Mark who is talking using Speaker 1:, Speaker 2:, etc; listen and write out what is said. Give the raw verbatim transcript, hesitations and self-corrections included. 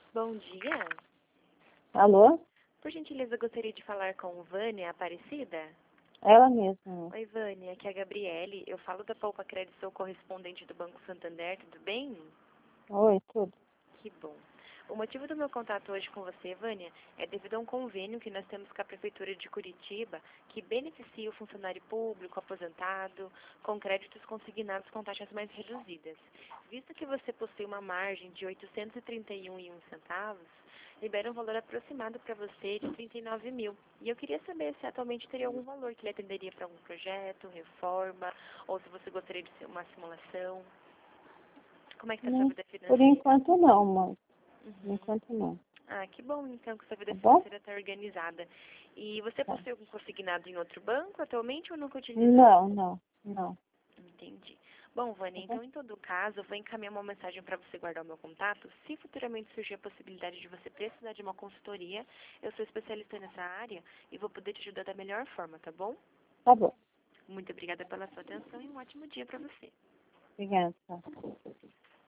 Speaker 1: Bom dia.
Speaker 2: Alô?
Speaker 1: Por gentileza, gostaria de falar com Vânia Aparecida?
Speaker 2: Ela mesma.
Speaker 1: Oi, Vânia, aqui é a Gabriele. Eu falo da Poupa Crédito, sou correspondente do Banco Santander, tudo bem?
Speaker 2: Oi, tudo.
Speaker 1: Que bom. O motivo do meu contato hoje com você, Vânia, é devido a um convênio que nós temos com a Prefeitura de Curitiba, que beneficia o funcionário público, aposentado, com créditos consignados com taxas mais reduzidas. Visto que você possui uma margem de oitocentos e trinta e um e um centavos, libera um valor aproximado para você de trinta e nove mil. E eu queria saber se atualmente teria algum valor que lhe atenderia para algum projeto, reforma, ou se você gostaria de ser uma simulação. Como é que está a sua
Speaker 2: Não,
Speaker 1: vida
Speaker 2: por
Speaker 1: financeira?
Speaker 2: enquanto não, mãe. Por
Speaker 1: Uhum.
Speaker 2: enquanto não.
Speaker 1: Ah, que bom então que sua vida
Speaker 2: Tá bom?
Speaker 1: financeira está organizada. E você
Speaker 2: Tá.
Speaker 1: possui algum consignado em outro banco atualmente ou nunca utilizou?
Speaker 2: Não, não, não.
Speaker 1: Entendi. Bom,
Speaker 2: Tá
Speaker 1: Vânia,
Speaker 2: bom?
Speaker 1: então em todo caso, eu vou encaminhar uma mensagem para você guardar o meu contato. Se futuramente surgir a possibilidade de você precisar de uma consultoria, eu sou especialista nessa área e vou poder te ajudar da melhor forma, tá bom?
Speaker 2: Tá bom.
Speaker 1: Muito obrigada pela sua atenção e um ótimo dia para você.
Speaker 2: Obrigada. Tá.